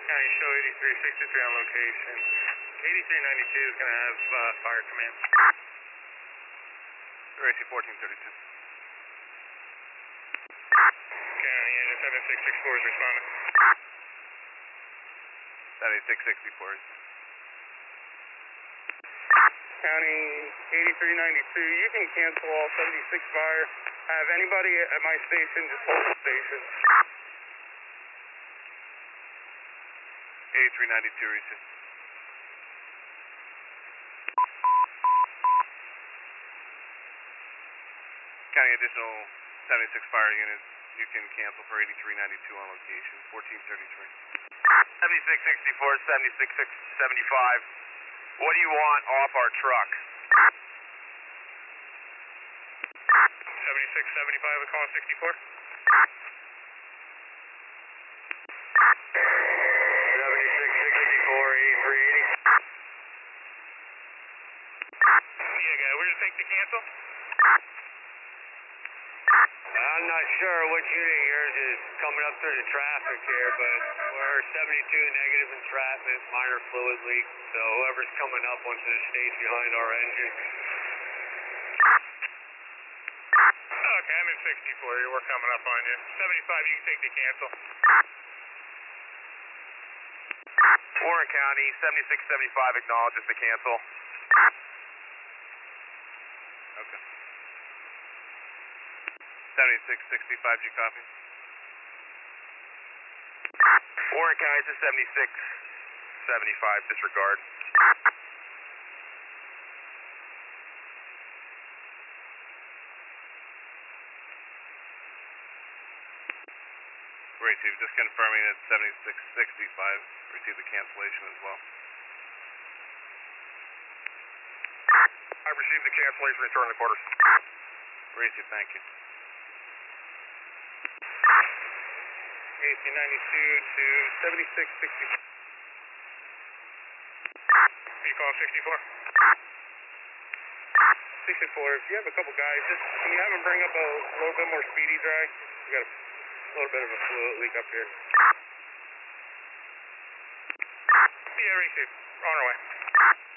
County show 8363 on location. 8392 is going to have fire command. RAC 1432. County engine 7664 is responding. 7664 is. County 8392, you can cancel all 76 fire. Have anybody at my station just hold the station. 8392 receive. County additional 76 fire units, you can cancel for 8392 on location, 1433. 7664, 7675. What do you want off our truck? 7675 with call 64. 7664, 8380. Yeah, guy, where'd you take the cancel? I'm not sure which unit of yours is coming up through the traffic here, but we're 72 negative in traffic, minor fluid leak, so whoever's coming up wants to stay behind our engine. Okay, I'm in 64. We're coming up on you. 75, you can take the cancel. Warren County, 7675 acknowledges the cancel. Okay. 7665, you copy? Warren County, this is 7675, disregard. Received, just confirming that 7665 received the cancellation as well. I received the cancellation, return to quarters. Received, thank you. AC 92 to 7660. You call 64? 64, if you have a couple guys, just can you have them bring up a little bit more speedy dry? We got a little bit of a fluid leak up here. Yeah, received. On our way.